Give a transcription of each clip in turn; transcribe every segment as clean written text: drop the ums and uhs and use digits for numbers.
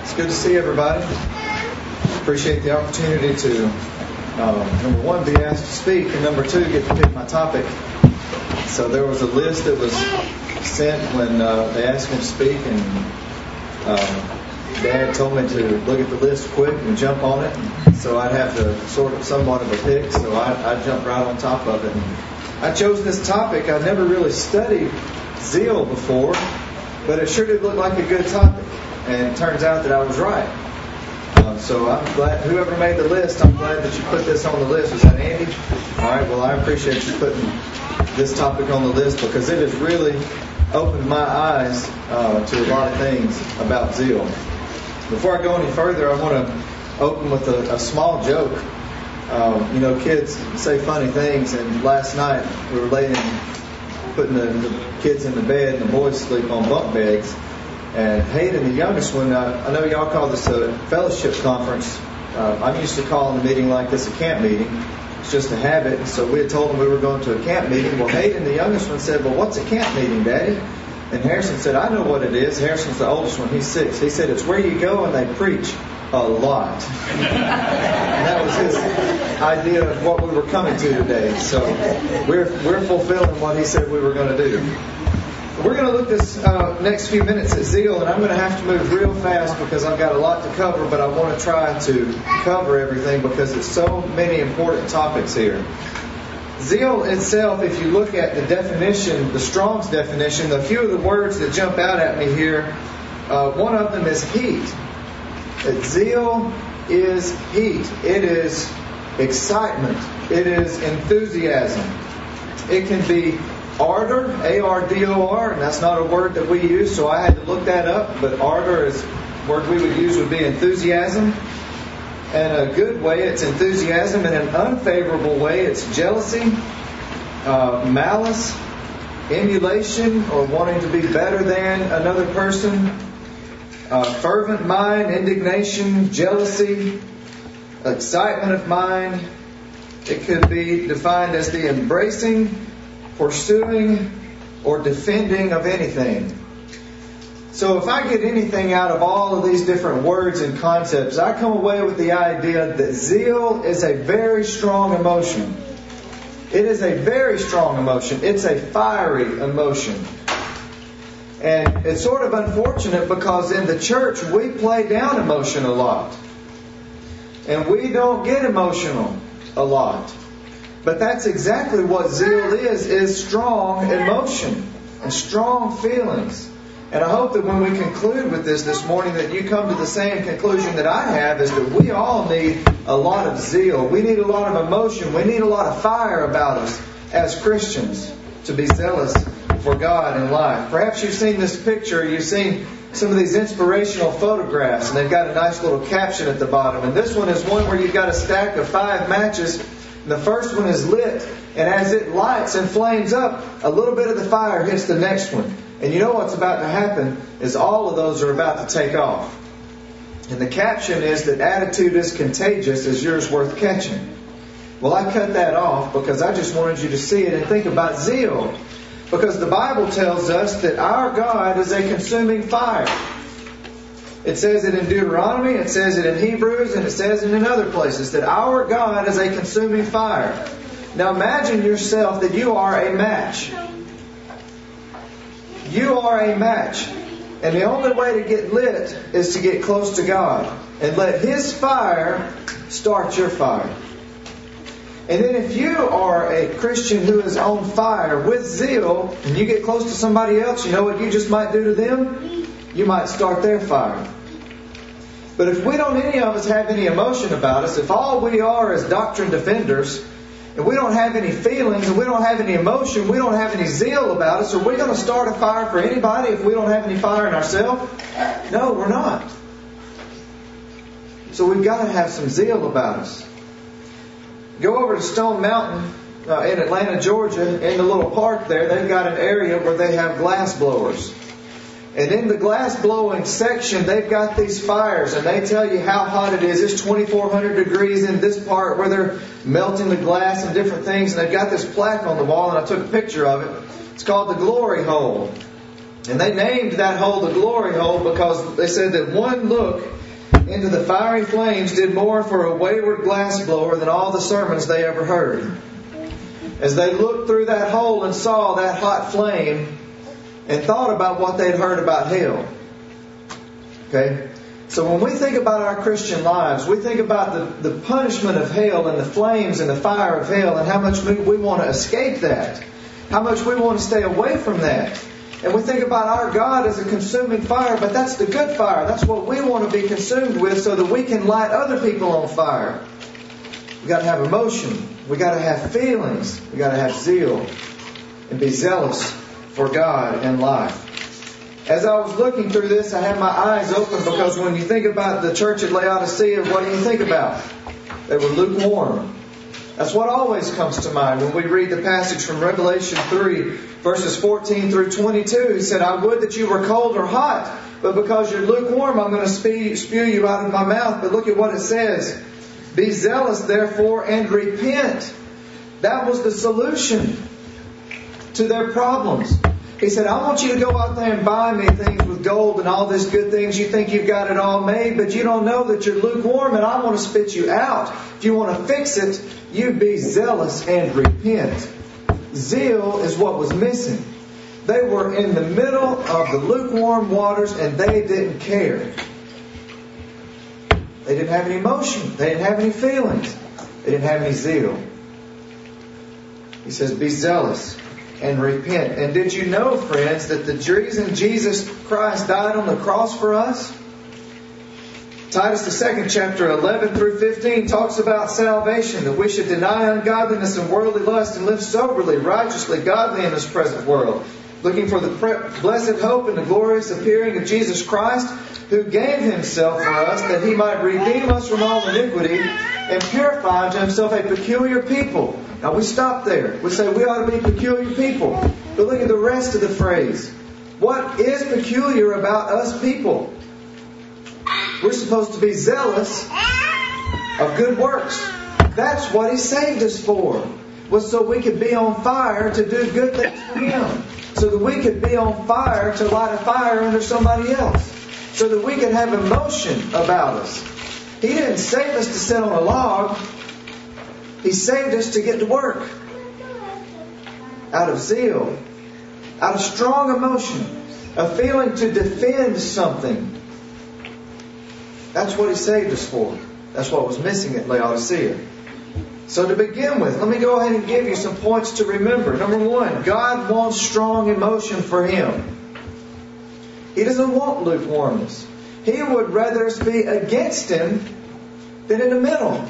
It's good to see everybody. Appreciate the opportunity to, number one, be asked to speak, and number two, get to pick my topic. So there was a list that was sent when they asked me to speak, and Dad told me to look at the list quick and jump on it. So I'd have to sort of somewhat of a pick, so I jumped right on top of it. And I chose this topic. I'd never really studied zeal before, but it sure did look like a good topic. And it turns out that I was right. So I'm glad, whoever made the list, I'm glad that you put this on the list. Was that Andy? All right, well, I appreciate you putting this topic on the list because it has really opened my eyes to a lot of things about zeal. Before I go any further, I want to open with a small joke. Kids say funny things, and last night we were putting the kids in the bed, and the boys sleep on bunk beds. And Hayden, the youngest one, I know y'all call this a fellowship conference. I'm used to calling a meeting like this a camp meeting. It's just a habit. So we had told them we were going to a camp meeting. Well, Hayden, the youngest one, said, "Well, what's a camp meeting, Daddy?" And Harrison said, "I know what it is." Harrison's the oldest one. He's 6. He said, "It's where you go and they preach a lot." And that was his idea of what we were coming to today. So we're fulfilling what he said we were going to do. We're going to look this next few minutes at zeal, and I'm going to have to move real fast because I've got a lot to cover, but I want to try to cover everything because there's so many important topics here. Zeal itself, if you look at the definition, the Strong's definition, a few of the words that jump out at me here, one of them is heat. Zeal is heat. It is excitement. It is enthusiasm. It can be ardor, A-R-D-O-R, and that's not a word that we use, so I had to look that up, but ardor is a word we would use would be enthusiasm. In a good way, it's enthusiasm. In an unfavorable way, it's jealousy, malice, emulation, or wanting to be better than another person, fervent mind, indignation, jealousy, excitement of mind. It could be defined as the embracing, pursuing, or defending of anything. So if I get anything out of all of these different words and concepts, I come away with the idea that zeal is a very strong emotion. It is a very strong emotion. It's a fiery emotion. And it's sort of unfortunate because in the church we play down emotion a lot. And we don't get emotional a lot. But that's exactly what zeal is strong emotion and strong feelings. And I hope that when we conclude with this morning that you come to the same conclusion that I have, is that we all need a lot of zeal. We need a lot of emotion. We need a lot of fire about us as Christians to be zealous for God in life. Perhaps you've seen this picture. You've seen some of these inspirational photographs, and they've got a nice little caption at the bottom. And this one is one where you've got a stack of 5 matches. The first one is lit, and as it lights and flames up, a little bit of the fire hits the next one. And you know what's about to happen is all of those are about to take off. And the caption is that attitude is contagious, is yours worth catching. Well, I cut that off because I just wanted you to see it and think about zeal. Because the Bible tells us that our God is a consuming fire. It says it in Deuteronomy, it says it in Hebrews, and it says it in other places, that our God is a consuming fire. Now imagine yourself that you are a match. You are a match. And the only way to get lit is to get close to God. And let His fire start your fire. And then if you are a Christian who is on fire with zeal, and you get close to somebody else, you know what you just might do to them? You might start their fire. But if we don't, any of us have any emotion about us, if all we are is doctrine defenders, and we don't have any feelings, and we don't have any emotion, we don't have any zeal about us, are we going to start a fire for anybody if we don't have any fire in ourselves? No, we're not. So we've got to have some zeal about us. Go over to Stone Mountain in Atlanta, Georgia, in the little park there, they've got an area where they have glass blowers. And in the glass blowing section, they've got these fires, and they tell you how hot it is. It's 2,400 degrees in this part where they're melting the glass and different things. And they've got this plaque on the wall, and I took a picture of it. It's called the Glory Hole. And they named that hole the glory hole because they said that one look into the fiery flames did more for a wayward glassblower than all the sermons they ever heard. As they looked through that hole and saw that hot flame and thought about what they'd heard about hell. Okay? So when we think about our Christian lives, we think about the punishment of hell and the flames and the fire of hell and how much we want to escape that. How much we want to stay away from that. And we think about our God as a consuming fire, but that's the good fire. That's what we want to be consumed with so that we can light other people on fire. We've got to have emotion. We've got to have feelings. We've got to have zeal and be zealous for God and life. As I was looking through this, I had my eyes open because when you think about the church at Laodicea, what do you think about? They were lukewarm. That's what always comes to mind when we read the passage from Revelation 3, verses 14 through 22. He said, I would that you were cold or hot, but because you're lukewarm, I'm going to spew you out of my mouth. But look at what it says. Be zealous, therefore, and repent. That was the solution to their problems. He said, I want you to go out there and buy me things with gold and all these good things. You think you've got it all made, but you don't know that you're lukewarm, and I want to spit you out. If you want to fix it, you be zealous and repent. Zeal is what was missing. They were in the middle of the lukewarm waters, and they didn't care. They didn't have any emotion. They didn't have any feelings. They didn't have any zeal. He says, be zealous and repent. And did you know, friends, that the reason Jesus Christ died on the cross for us? Titus, the 2nd chapter, 11 through 15, talks about salvation, that we should deny ungodliness and worldly lust and live soberly, righteously, godly in this present world, looking for the blessed hope and the glorious appearing of Jesus Christ, who gave Himself for us that He might redeem us from all iniquity and purify unto Himself a peculiar people. Now we stop there. We say we ought to be peculiar people. But look at the rest of the phrase. What is peculiar about us people? We're supposed to be zealous of good works. That's what He saved us for. Was so we could be on fire to do good things for Him. So that we could be on fire to light a fire under somebody else. So that we could have emotion about us. He didn't save us to sit on a log. He saved us to get to work. Out of zeal. Out of strong emotion. A feeling to defend something. That's what He saved us for. That's what was missing at Laodicea. So to begin with, let me go ahead and give you some points to remember. Number one, God wants strong emotion for Him. He doesn't want lukewarmness. He would rather us be against Him than in the middle.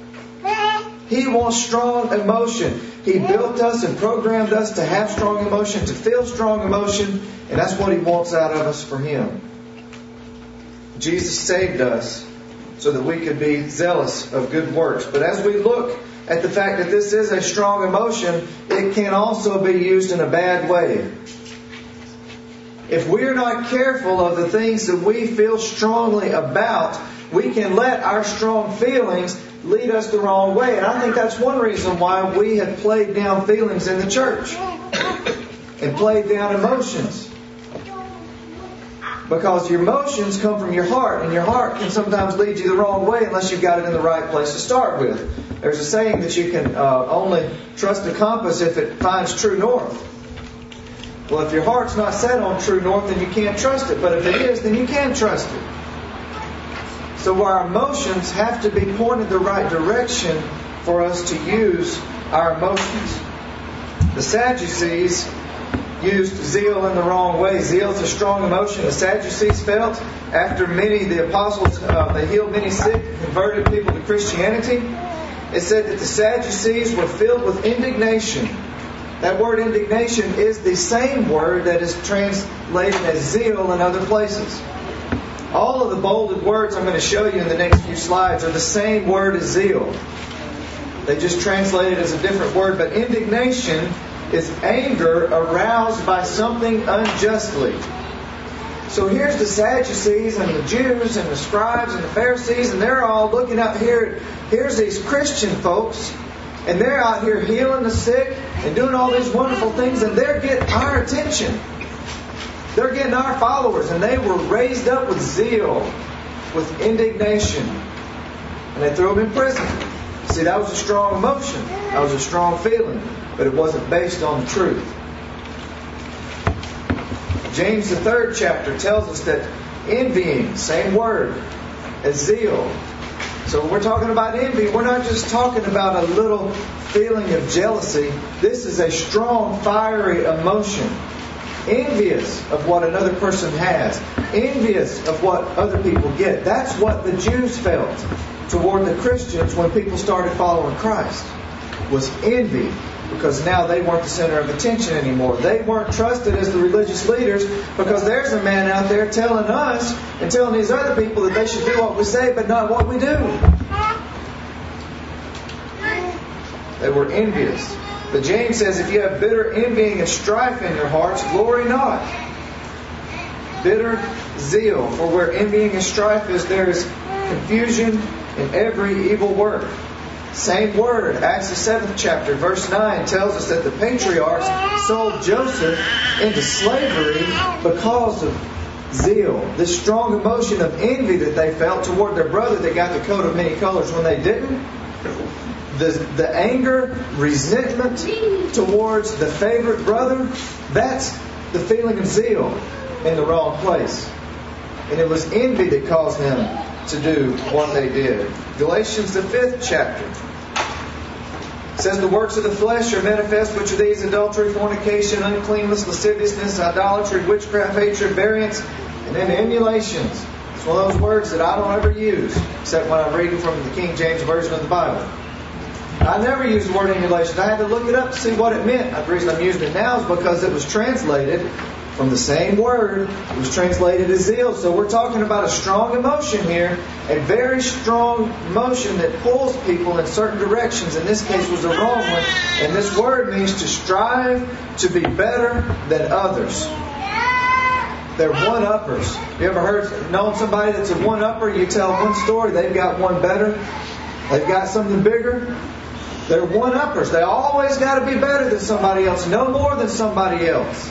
He wants strong emotion. He built us and programmed us to have strong emotion, to feel strong emotion, and that's what He wants out of us for Him. Jesus saved us so that we could be zealous of good works. But as we look at the fact that this is a strong emotion, it can also be used in a bad way. If we're not careful of the things that we feel strongly about, we can let our strong feelings lead us the wrong way. And I think that's one reason why we have played down feelings in the church and played down emotions. Because your emotions come from your heart, and your heart can sometimes lead you the wrong way unless you've got it in the right place to start with. There's a saying that you can only trust a compass if it finds true north. Well, if your heart's not set on true north, then you can't trust it. But if it is, then you can trust it. So our emotions have to be pointed the right direction for us to use our emotions. The Sadducees used zeal in the wrong way. Zeal is a strong emotion. The Sadducees felt after the apostles, they healed many sick, converted people to Christianity. It said that the Sadducees were filled with indignation. That word indignation is the same word that is translated as zeal in other places. All of the bolded words I'm going to show you in the next few slides are the same word as zeal. They just translate it as a different word. But indignation is anger aroused by something unjustly. So here's the Sadducees and the Jews and the scribes and the Pharisees, and they're all looking out here. Here's these Christian folks, and they're out here healing the sick and doing all these wonderful things, and they're getting our attention. They're getting our followers, and they were raised up with zeal, with indignation. And they threw them in prison. See, that was a strong emotion. That was a strong feeling. But it wasn't based on the truth. James, the 3rd chapter, tells us that envying, same word as zeal. So when we're talking about envy, we're not just talking about a little feeling of jealousy. This is a strong, fiery emotion. Envious of what another person has. Envious of what other people get. That's what the Jews felt toward the Christians when people started following Christ. Was envy. Because now they weren't the center of attention anymore. They weren't trusted as the religious leaders because there's a man out there telling us and telling these other people that they should do what we say but not what we do. They were envious. But James says if you have bitter envying and strife in your hearts, glory not. Bitter zeal. For where envying and strife is, there is confusion in every evil work. Same word, Acts the 7th chapter, verse 9 tells us that the patriarchs sold Joseph into slavery because of zeal. This strong emotion of envy that they felt toward their brother that got the coat of many colors when they didn't. The anger, resentment towards the favorite brother, that's the feeling of zeal in the wrong place. And it was envy that caused them to do what they did. Galatians the 5th chapter says the works of the flesh are manifest, which are these: adultery, fornication, uncleanness, lasciviousness, idolatry, witchcraft, hatred, variance, and then emulations. It's one of those words that I don't ever use except when I'm reading from the King James Version of the Bible. I never used the word emulation. I had to look it up to see what it meant. The reason I'm using it now is because it was translated from the same word. It was translated as zeal. So we're talking about a strong emotion here, a very strong emotion that pulls people in certain directions. In this case was the wrong one. And this word means to strive to be better than others. They're one-uppers. You ever known somebody that's a one-upper? You tell one story, they've got one better. They've got something bigger. They're one-uppers. They always got to be better than somebody else, no more than somebody else.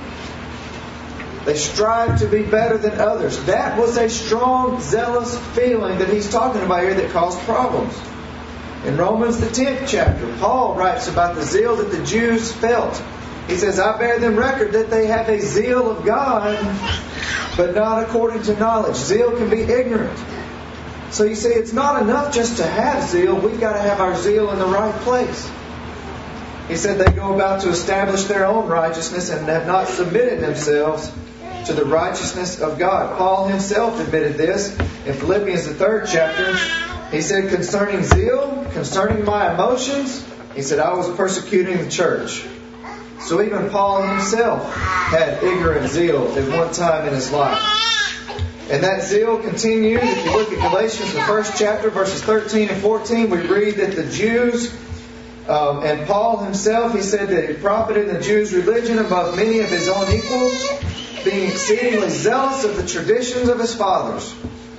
They strive to be better than others. That was a strong, zealous feeling that he's talking about here that caused problems. In Romans the 10th chapter, Paul writes about the zeal that the Jews felt. He says, I bear them record that they have a zeal of God, but not according to knowledge. Zeal can be ignorant. So you see, it's not enough just to have zeal. We've got to have our zeal in the right place. He said they go about to establish their own righteousness and have not submitted themselves to the righteousness of God. Paul himself admitted this in Philippians the 3rd chapter. He said, concerning zeal, concerning my emotions, he said, I was persecuting the church. So even Paul himself had ignorant zeal at one time in his life. And that zeal continued. If you look at Galatians, the 1st chapter, verses 13 and 14, we read that the Jews, and Paul himself, he said that he profited in the Jews' religion above many of his own equals, being exceedingly zealous of the traditions of his fathers.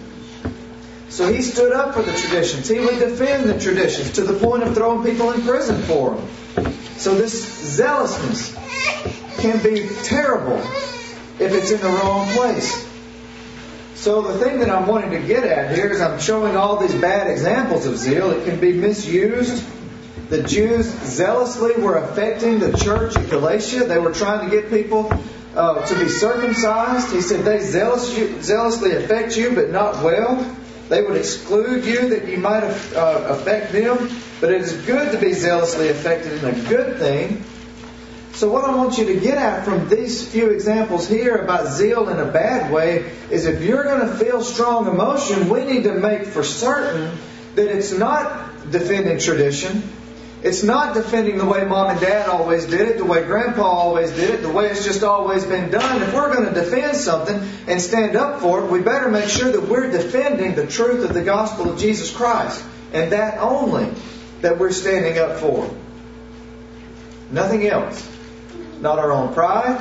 So he stood up for the traditions. He would defend the traditions to the point of throwing people in prison for them. So this zealousness can be terrible if it's in the wrong place. So the thing that I'm wanting to get at here is I'm showing all these bad examples of zeal. It can be misused. The Jews zealously were affecting the church in Galatia. They were trying to get people to be circumcised. He said they zealously affect you, but not well. They would exclude you that you might affect them. But it is good to be zealously affected in a good thing. So what I want you to get at from these few examples here about zeal in a bad way is if you're going to feel strong emotion, we need to make for certain that it's not defending tradition. It's not defending the way Mom and Dad always did it, the way Grandpa always did it, the way it's just always been done. If we're going to defend something and stand up for it, we better make sure that we're defending the truth of the gospel of Jesus Christ. And that only that we're standing up for. Nothing else. Not our own pride.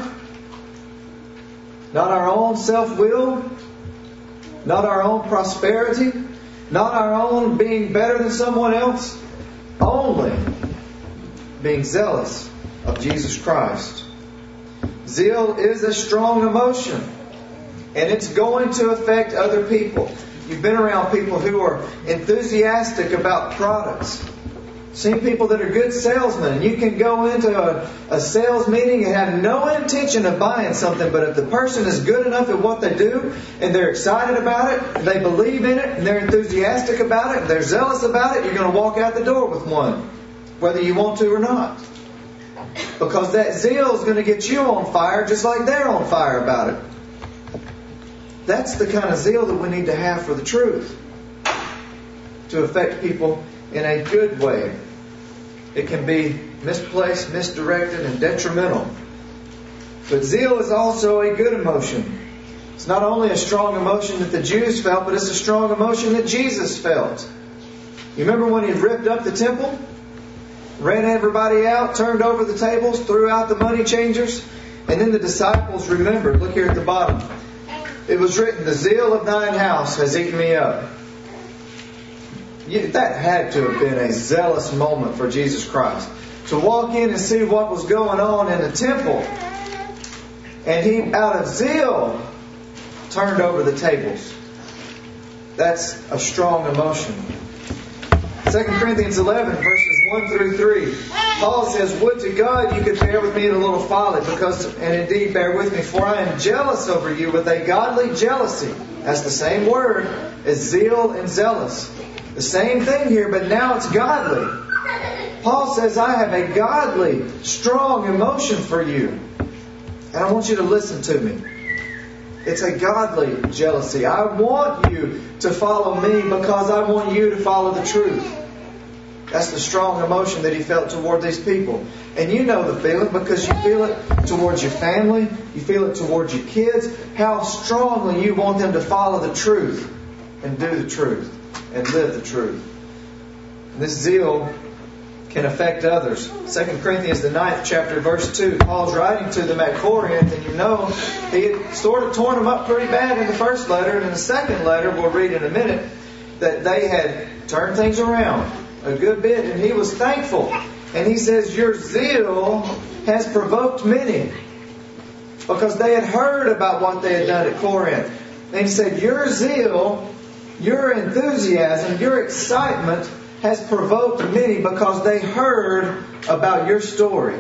Not our own self-will. Not our own prosperity. Not our own being better than someone else. Only being zealous of Jesus Christ. Zeal is a strong emotion, and it's going to affect other people. You've been around people who are enthusiastic about products. Seen people that are good salesmen. You can go into a sales meeting and have no intention of buying something, but if the person is good enough at what they do, and they're excited about it, and they believe in it, and they're enthusiastic about it, and they're zealous about it, you're going to walk out the door with one, whether you want to or not. Because that zeal is going to get you on fire just like they're on fire about it. That's the kind of zeal that we need to have for the truth, to affect people in a good way. It can be misplaced, misdirected, and detrimental. But zeal is also a good emotion. It's not only a strong emotion that the Jews felt, but it's a strong emotion that Jesus felt. You remember when He ripped up the temple? Ran everybody out, turned over the tables, threw out the money changers, and then the disciples remembered. Look here at the bottom. It was written, "The zeal of thine house has eaten me up." That had to have been a zealous moment for Jesus Christ. To walk in and see what was going on in the temple. And He, out of zeal, turned over the tables. That's a strong emotion. 2 Corinthians 11, verses 1 through 3. Paul says, "Would to God you could bear with me in a little folly, and indeed bear with me, for I am jealous over you with a godly jealousy." That's the same word as zeal and zealous. The same thing here, but now it's godly. Paul says, "I have a godly, strong emotion for you." And I want you to listen to me. It's a godly jealousy. I want you to follow me because I want you to follow the truth. That's the strong emotion that he felt toward these people. And you know the feeling because you feel it towards your family. You feel it towards your kids. How strongly you want them to follow the truth and do the truth and live the truth. And this zeal can affect others. 2 Corinthians, the 9th chapter, verse 2. Paul's writing to them at Corinth, and you know he had sort of torn them up pretty bad in the first letter, and in the second letter, we'll read in a minute, that they had turned things around a good bit, and he was thankful. And he says, "Your zeal has provoked many," because they had heard about what they had done at Corinth. And he said, "Your zeal, your enthusiasm, your excitement has provoked many because they heard about your story."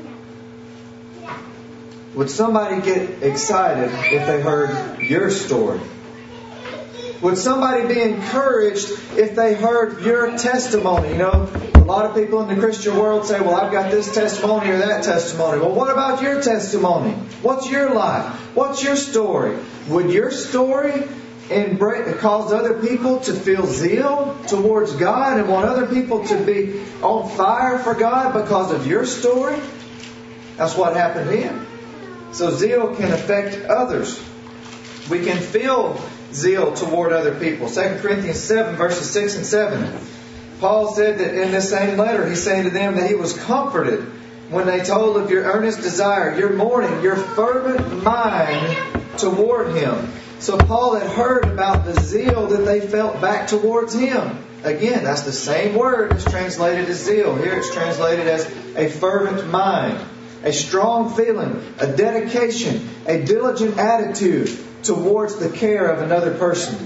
Would somebody get excited if they heard your story? Would somebody be encouraged if they heard your testimony? You know, a lot of people in the Christian world say, "Well, I've got this testimony or that testimony." Well, what about your testimony? What's your life? What's your story? Would your story cause other people to feel zeal towards God and want other people to be on fire for God because of your story? That's what happened to him. So zeal can affect others. We can feel zeal toward other people. 2 Corinthians 7, verses 6 and 7. Paul said that in this same letter, he's saying to them that he was comforted when they told of your earnest desire, your mourning, your fervent mind toward him. So Paul had heard about the zeal that they felt back towards him. Again, that's the same word as translated as zeal. Here it's translated as a fervent mind, a strong feeling, a dedication, a diligent attitude towards the care of another person.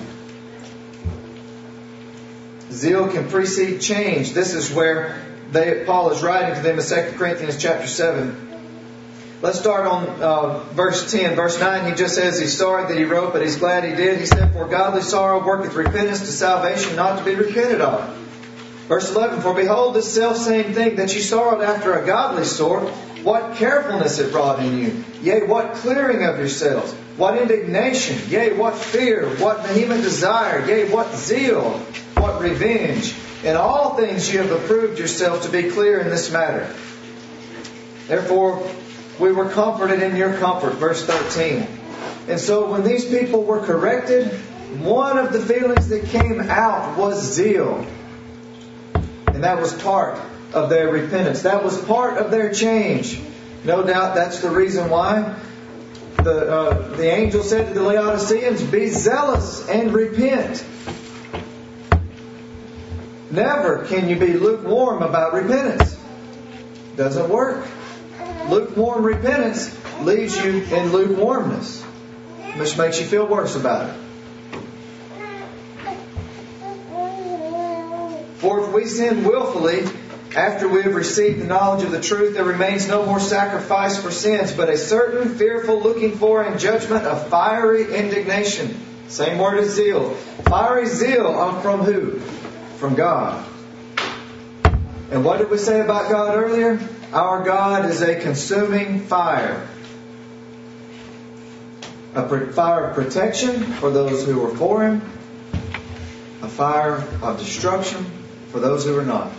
Zeal can precede change. This is where Paul is writing to them in 2 Corinthians chapter 7. Let's start on verse 10. Verse 9, he just says he's sorry that he wrote, but he's glad he did. He said, "For godly sorrow worketh repentance to salvation, not to be repented of." Verse 11, "For behold, this selfsame thing that ye sorrowed after a godly sort, what carefulness it wrought in you. Yea, what clearing of yourselves. What indignation. Yea, what fear. What vehement desire. Yea, what zeal. What revenge. In all things ye have approved yourselves to be clear in this matter. Therefore, we were comforted in your comfort." Verse 13. And so when these people were corrected, one of the feelings that came out was zeal. And that was part of their repentance. That was part of their change. No doubt that's the reason why the angel said to the Laodiceans, "Be zealous and repent." Never can you be lukewarm about repentance. Doesn't work. Lukewarm repentance leaves you in lukewarmness, which makes you feel worse about it. For if we sin willfully, after we have received the knowledge of the truth, there remains no more sacrifice for sins, but a certain fearful looking for and judgment of fiery indignation. Same word as zeal. Fiery zeal from who? From God. And what did we say about God earlier? Our God is a consuming fire. A fire of protection for those who are for Him. A fire of destruction for those who are not.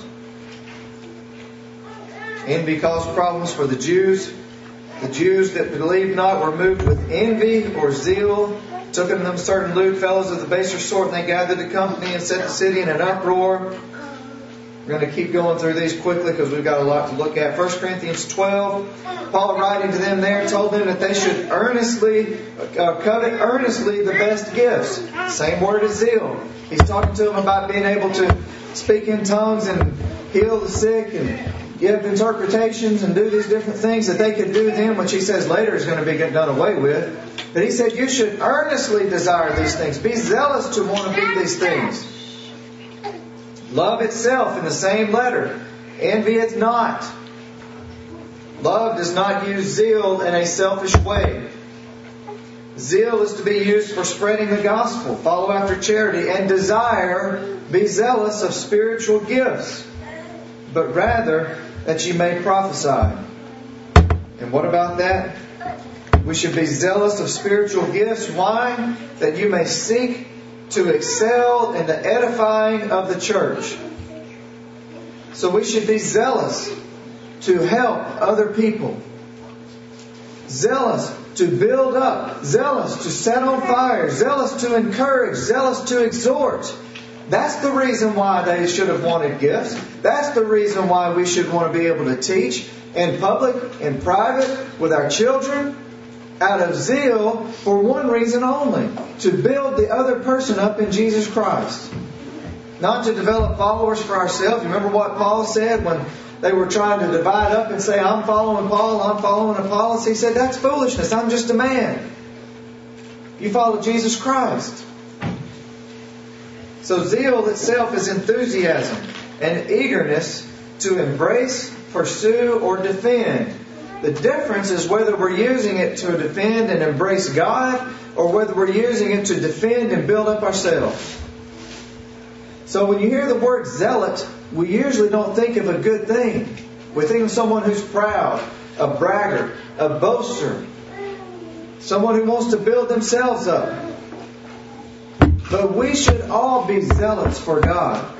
Envy caused problems for the Jews. The Jews that believed not were moved with envy or zeal. Took unto them certain lewd fellows of the baser sort, and they gathered the company and set the city in an uproar. We're going to keep going through these quickly because we've got a lot to look at. 1 Corinthians 12, Paul writing to them there told them that they should covet earnestly the best gifts. Same word as zeal. He's talking to them about being able to speak in tongues and heal the sick and give interpretations and do these different things that they could do then, which he says later is going to be done away with. But he said you should earnestly desire these things. Be zealous to want to do these things. Love itself in the same letter. Envieth not. Love does not use zeal in a selfish way. Zeal is to be used for spreading the gospel. Follow after charity. And desire, be zealous of spiritual gifts, but rather that ye may prophesy. And what about that? We should be zealous of spiritual gifts. Why? That you may seek to excel in the edifying of the church. So we should be zealous to help other people. Zealous to build up. Zealous to set on fire. Zealous to encourage. Zealous to exhort. That's the reason why they should have wanted gifts. That's the reason why we should want to be able to teach in public, in private, with our children, out of zeal for one reason only: to build the other person up in Jesus Christ. Not to develop followers for ourselves. Remember what Paul said when they were trying to divide up and say, I'm following Paul, I'm following Apollos? He said, that's foolishness. I'm just a man. You follow Jesus Christ. So zeal itself is enthusiasm and eagerness to embrace, pursue, or defend. The difference is whether we're using it to defend and embrace God, or whether we're using it to defend and build up ourselves. So when you hear the word zealot, we usually don't think of a good thing. We think of someone who's proud, a braggart, a boaster, someone who wants to build themselves up. But we should all be zealots for God.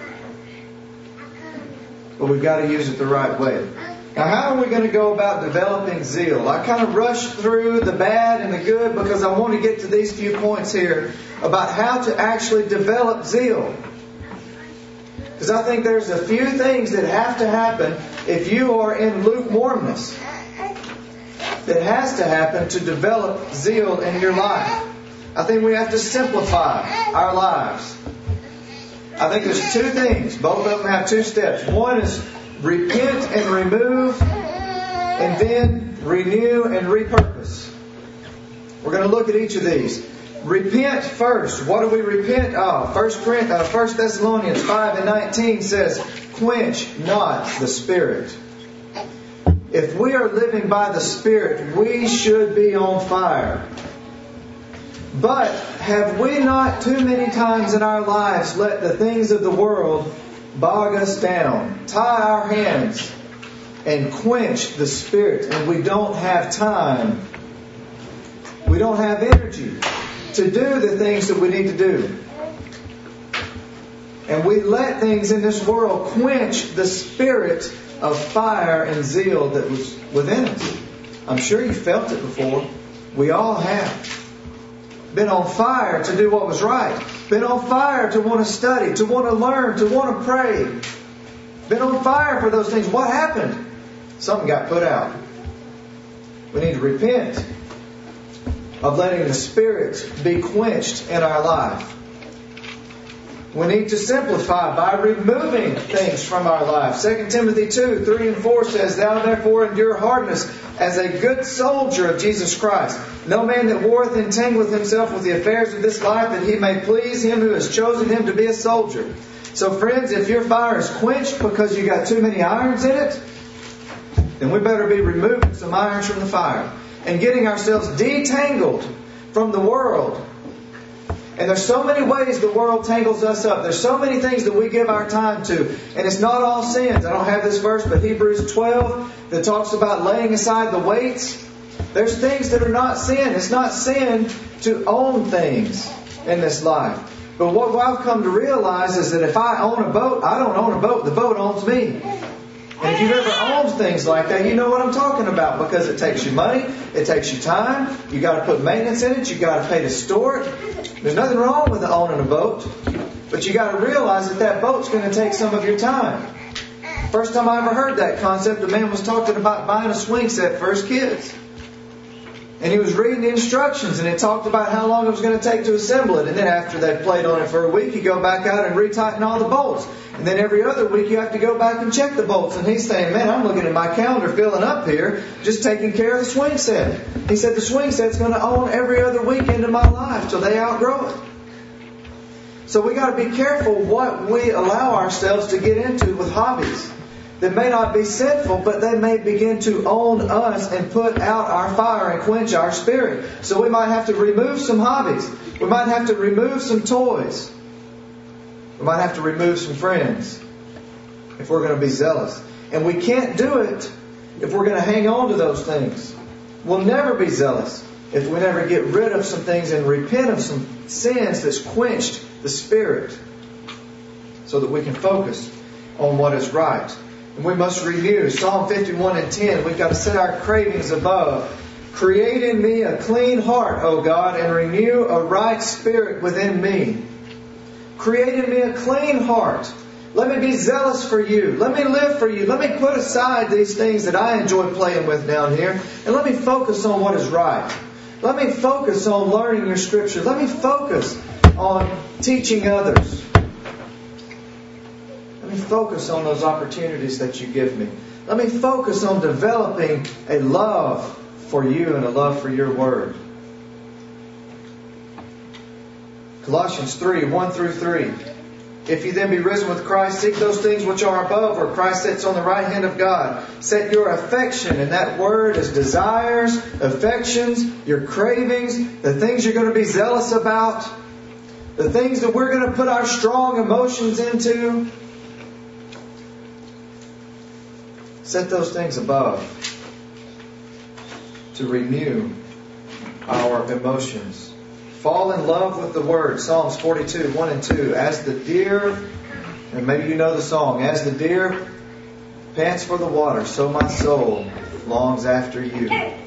But we've got to use it the right way. Now, how are we going to go about developing zeal? I kind of rushed through the bad and the good because I want to get to these few points here about how to actually develop zeal. Because I think there's a few things that have to happen if you are in lukewarmness. That has to happen to develop zeal in your life. I think we have to simplify our lives. I think there's two things. Both of them have two steps. One is repent and remove, and then renew and repurpose. We're going to look at each of these. Repent first. What do we repent of? 1 Thessalonians 5:19 says, quench not the Spirit. If we are living by the Spirit, we should be on fire. But have we not too many times in our lives let the things of the world bog us down, tie our hands, and quench the Spirit? And we don't have time. We don't have energy to do the things that we need to do. And we let things in this world quench the spirit of fire and zeal that was within us. I'm sure you felt it before. We all have. Been on fire to do what was right. Been on fire to want to study, to want to learn, to want to pray. Been on fire for those things. What happened? Something got put out. We need to repent of letting the Spirit be quenched in our life. We need to simplify by removing things from our life. 2 Timothy 2, 3 and 4 says, Thou therefore endure hardness as a good soldier of Jesus Christ. No man that warreth entangleth himself with the affairs of this life, that he may please him who has chosen him to be a soldier. So friends, if your fire is quenched because you got too many irons in it, then we better be removing some irons from the fire and getting ourselves detangled from the world. And there's so many ways the world tangles us up. There's so many things that we give our time to. And it's not all sins. I don't have this verse, but Hebrews 12 that talks about laying aside the weights. There's things that are not sin. It's not sin to own things in this life. But what I've come to realize is that if I own a boat, I don't own a boat. The boat owns me. And if you've ever owned things like that, you know what I'm talking about, because it takes you money, it takes you time, you got to put maintenance in it, you got to pay to store it. There's nothing wrong with owning a boat, but you got to realize that that boat's going to take some of your time. First time I ever heard that concept, a man was talking about buying a swing set for his kids. And he was reading the instructions, and it talked about how long it was going to take to assemble it. And then after they'd played on it for a week, you go back out and retighten all the bolts. And then every other week you have to go back and check the bolts. And he's saying, man, I'm looking at my calendar filling up here, just taking care of the swing set. He said the swing set's going to own every other weekend of my life till they outgrow it. So we got to be careful what we allow ourselves to get into with hobbies that may not be sinful, but they may begin to own us and put out our fire and quench our spirit. So we might have to remove some hobbies. We might have to remove some toys. We might have to remove some friends if we're going to be zealous. And we can't do it if we're going to hang on to those things. We'll never be zealous if we never get rid of some things and repent of some sins that's quenched the spirit, so that we can focus on what is right. And we must renew. Psalm 51 and 10, we've got to set our cravings above. Create in me a clean heart, O God, and renew a right spirit within me. Create in me a clean heart. Let me be zealous for you. Let me live for you. Let me put aside these things that I enjoy playing with down here, and let me focus on what is right. Let me focus on learning your Scripture. Let me focus on teaching others. Let me focus on those opportunities that you give me. Let me focus on developing a love for you and a love for your Word. Colossians 3, 1 through 3. If you then be risen with Christ, seek those things which are above, where Christ sits on the right hand of God. Set your affection, and that word is desires, affections, your cravings, the things you're going to be zealous about, the things that we're going to put our strong emotions into. Set those things above to renew our emotions. Fall in love with the Word. Psalms 42, 1 and 2. As the deer, and maybe you know the song, as the deer pants for the water, so my soul longs after you.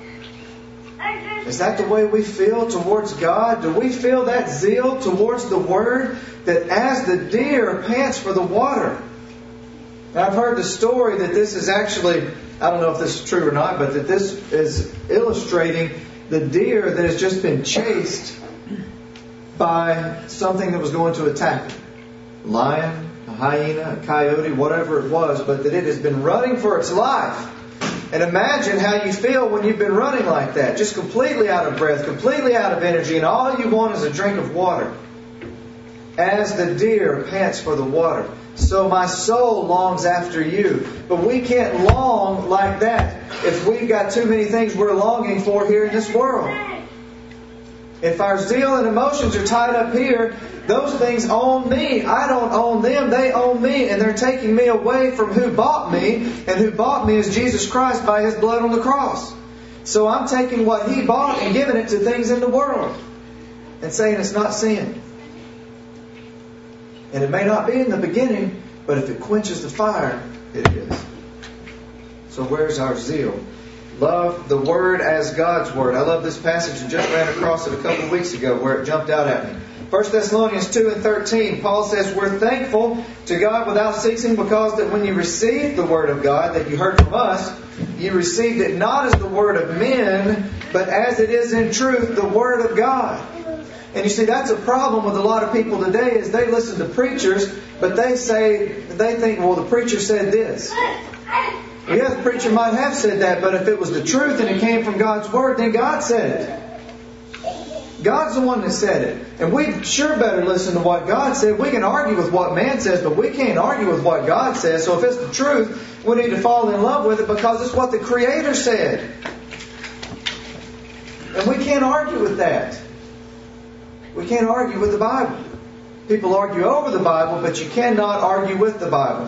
Is that the way we feel towards God? Do we feel that zeal towards the Word, that as the deer pants for the water? Now, I've heard the story that this is actually, I don't know if this is true or not, but that this is illustrating the deer that has just been chased by something that was going to attack it. A lion, a hyena, a coyote, whatever it was, but that it has been running for its life. And imagine how you feel when you've been running like that, just completely out of breath, completely out of energy, and all you want is a drink of water. As the deer pants for the water, so my soul longs after you. But we can't long like that if we've got too many things we're longing for here in this world. If our zeal and emotions are tied up here, those things own me. I don't own them. They own me. And they're taking me away from who bought me. And who bought me is Jesus Christ by His blood on the cross. So I'm taking what He bought and giving it to things in the world. And saying it's not sin. And it may not be in the beginning, but if it quenches the fire, it is. So where's our zeal? Love the Word as God's Word. I love this passage and just ran across it a couple of weeks ago where it jumped out at me. 1 Thessalonians 2 and 13, Paul says, we're thankful to God without ceasing, because that when you received the Word of God that you heard from us, you received it not as the word of men, but as it is in truth the Word of God. And you see, that's a problem with a lot of people today, is they listen to preachers, but they think, well, the preacher said this. Well, yeah, the preacher might have said that, but if it was the truth and it came from God's Word, then God said it. God's the one that said it. And we sure better listen to what God said. We can argue with what man says, but we can't argue with what God says. So if it's the truth, we need to fall in love with it because it's what the Creator said. And we can't argue with that. We can't argue with the Bible. People argue over the Bible, but you cannot argue with the Bible.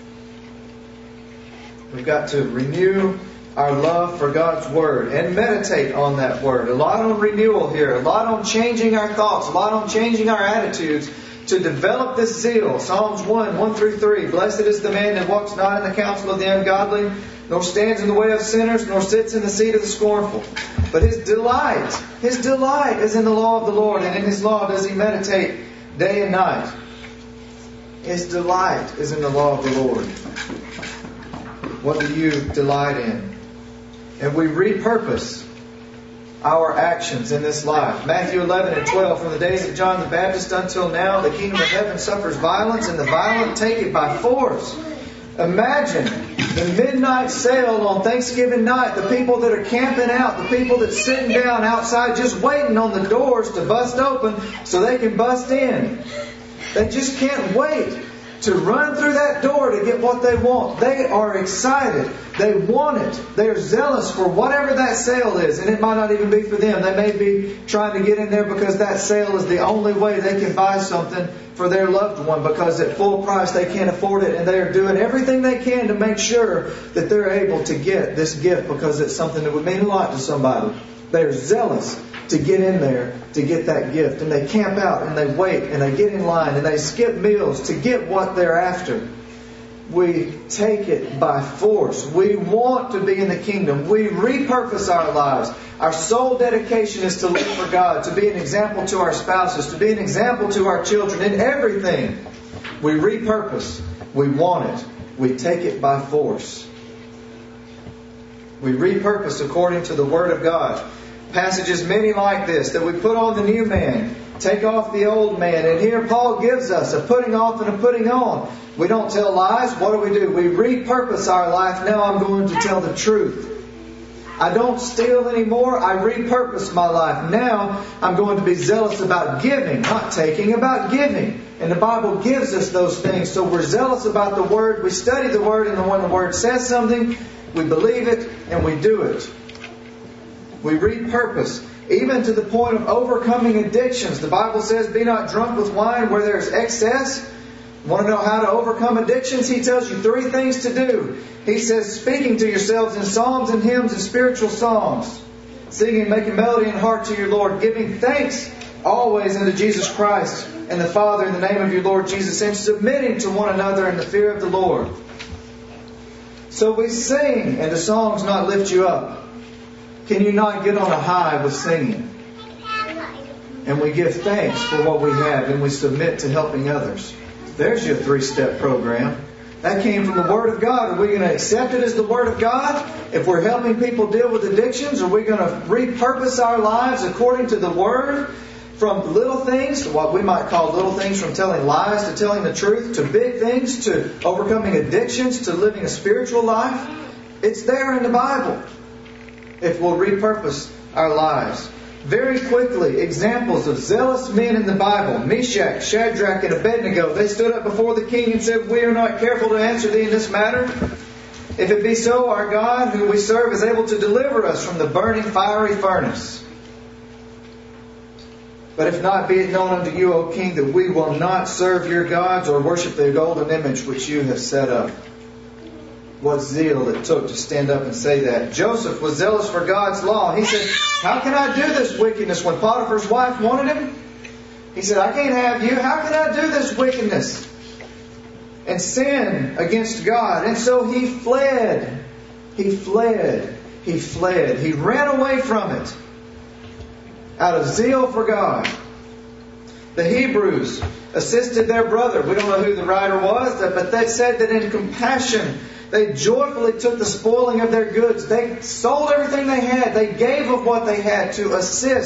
We've got to renew our love for God's Word and meditate on that Word. A lot on renewal here. A lot on changing our thoughts. A lot on changing our attitudes to develop this zeal. Psalms 1 through 3. Blessed is the man that walks not in the counsel of the ungodly, nor stands in the way of sinners, nor sits in the seat of the scornful. But his delight is in the law of the Lord, and in His law does he meditate day and night. His delight is in the law of the Lord. What do you delight in? And we repurpose our actions in this life. Matthew 11 and 12. From the days of John the Baptist until now, the kingdom of heaven suffers violence, and the violent take it by force. Imagine the midnight sale on Thanksgiving night. The people that are camping out. The people that's sitting down outside just waiting on the doors to bust open so they can bust in. They just can't wait to run through that door to get what they want. They are excited. They want it. They are zealous for whatever that sale is. And it might not even be for them. They may be trying to get in there because that sale is the only way they can buy something for their loved one, because at full price they can't afford it, and they are doing everything they can to make sure that they're able to get this gift because it's something that would mean a lot to somebody. They are zealous to get in there to get that gift, and they camp out and they wait and they get in line and they skip meals to get what they're after. We take it by force. We want to be in the kingdom. We repurpose our lives. Our sole dedication is to live for God, to be an example to our spouses, to be an example to our children. In everything, we repurpose. We want it. We take it by force. We repurpose according to the Word of God. Passages many like this, that we put on the new man, take off the old man. And here Paul gives us a putting off and a putting on. We don't tell lies. What do? We repurpose our life. Now I'm going to tell the truth. I don't steal anymore. I repurpose my life. Now I'm going to be zealous about giving, not taking, about giving. And the Bible gives us those things. So we're zealous about the Word. We study the Word, and when the Word says something, we believe it and we do it. We repurpose, even to the point of overcoming addictions. The Bible says, be not drunk with wine where there is excess. Want to know how to overcome addictions? He tells you 3 things to do. He says, speaking to yourselves in psalms and hymns and spiritual songs, singing, making melody in heart to your Lord, giving thanks always unto Jesus Christ and the Father in the name of your Lord Jesus, and submitting to one another in the fear of the Lord. So we sing, and the songs not lift you up. Can you not get on a high with singing? And we give thanks for what we have, and we submit to helping others. There's your 3-step program. That came from the Word of God. Are we going to accept it as the Word of God? If we're helping people deal with addictions, are we going to repurpose our lives according to the Word? From little things, to what we might call little things, from telling lies to telling the truth, to big things, to overcoming addictions, to living a spiritual life. It's there in the Bible. If we'll repurpose our lives. Very quickly, examples of zealous men in the Bible. Meshach, Shadrach, and Abednego. They stood up before the king and said, we are not careful to answer thee in this matter. If it be so, our God, whom we serve, is able to deliver us from the burning fiery furnace. But if not, be it known unto you, O king, that we will not serve your gods or worship the golden image which you have set up. What zeal it took to stand up and say that. Joseph was zealous for God's law. He said, how can I do this wickedness? When Potiphar's wife wanted him, he said, I can't have you. How can I do this wickedness and sin against God? And so he fled. He fled. He fled. He ran away from it out of zeal for God. The Hebrews assisted their brother. We don't know who the writer was, but they said that in compassion, they joyfully took the spoiling of their goods. They sold everything they had. They gave of what they had to assist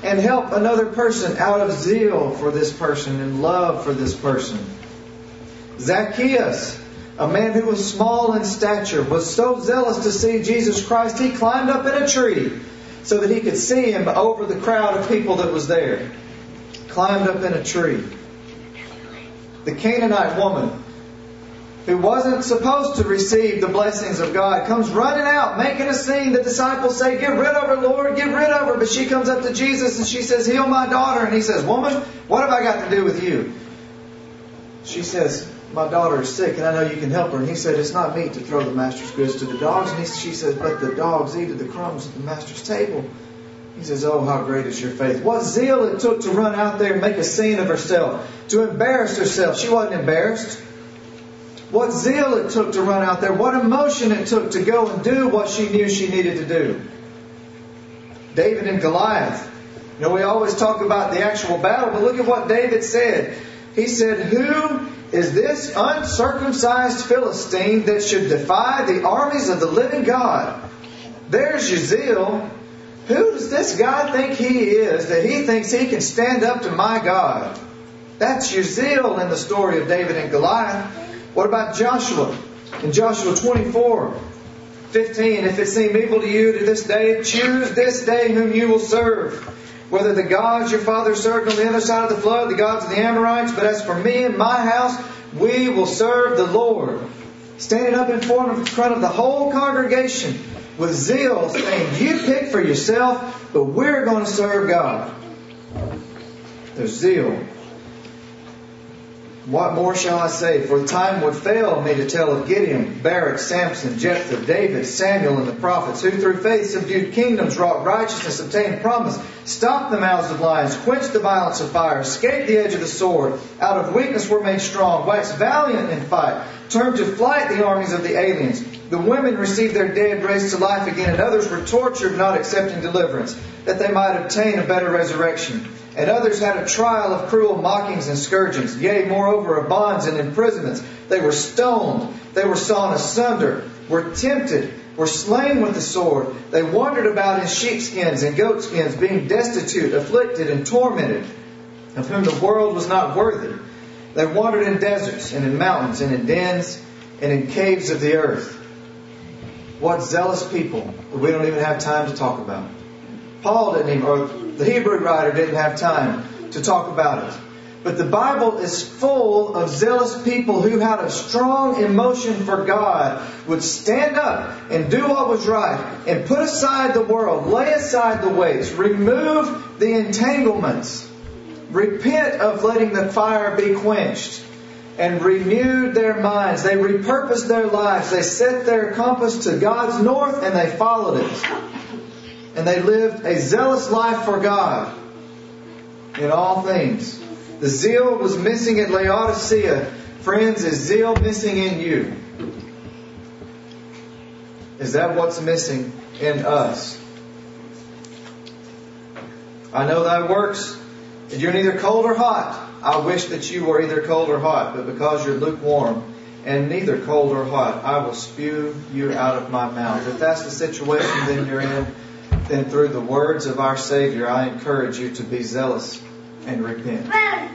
and help another person out of zeal for this person and love for this person. Zacchaeus, a man who was small in stature, was so zealous to see Jesus Christ, he climbed up in a tree so that he could see Him over the crowd of people that was there. Climbed up in a tree. The Canaanite woman, who wasn't supposed to receive the blessings of God, comes running out, making a scene. The disciples say, "Get rid of her, Lord, get rid of her." But she comes up to Jesus and she says, "Heal my daughter." And He says, "Woman, what have I got to do with you?" She says, "My daughter is sick and I know you can help her." And He said, "It's not meet to throw the Master's goods to the dogs." And she says, "But the dogs eat of the crumbs at the Master's table." He says, "Oh, how great is your faith." What zeal it took to run out there and make a scene of herself, to embarrass herself. She wasn't embarrassed. What zeal it took to run out there. What emotion it took to go and do what she knew she needed to do. David and Goliath. You know, we always talk about the actual battle, but look at what David said. He said, "Who is this uncircumcised Philistine that should defy the armies of the living God?" There's your zeal. Who does this guy think he is that he thinks he can stand up to my God? That's your zeal in the story of David and Goliath. What about Joshua? In Joshua 24:15, "If it seem evil to you to this day, choose this day whom you will serve. Whether the gods your father served on the other side of the flood, the gods of the Amorites, but as for me and my house, we will serve the Lord." Standing up in front of the whole congregation with zeal, saying, "You pick for yourself, but we're going to serve God." There's zeal. What more shall I say? For the time would fail me to tell of Gideon, Barak, Samson, Jephthah, David, Samuel, and the prophets, who through faith subdued kingdoms, wrought righteousness, obtained promise, stopped the mouths of lions, quenched the violence of fire, escaped the edge of the sword, out of weakness were made strong, waxed valiant in fight, turned to flight the armies of the aliens. The women received their dead raised to life again, and others were tortured, not accepting deliverance, that they might obtain a better resurrection. And others had a trial of cruel mockings and scourgings, yea, moreover, of bonds and imprisonments. They were stoned, they were sawn asunder, were tempted, were slain with the sword. They wandered about in sheepskins and goatskins, being destitute, afflicted, and tormented, of whom the world was not worthy. They wandered in deserts, and in mountains, and in dens, and in caves of the earth. What zealous people that we don't even have time to talk about. Paul didn't even, or the Hebrew writer didn't have time to talk about it. But the Bible is full of zealous people who had a strong emotion for God, would stand up and do what was right, and put aside the world, lay aside the weights, remove the entanglements, repent of letting the fire be quenched, and renewed their minds. They repurposed their lives. They set their compass to God's north and they followed it. And they lived a zealous life for God in all things. The zeal was missing at Laodicea. Friends, is zeal missing in you? Is that what's missing in us? I know thy works, and you're neither cold or hot. I wish that you were either cold or hot, but because you're lukewarm and neither cold or hot, I will spew you out of my mouth. If that's the situation then you're in, then through the words of our Savior, I encourage you to be zealous and repent.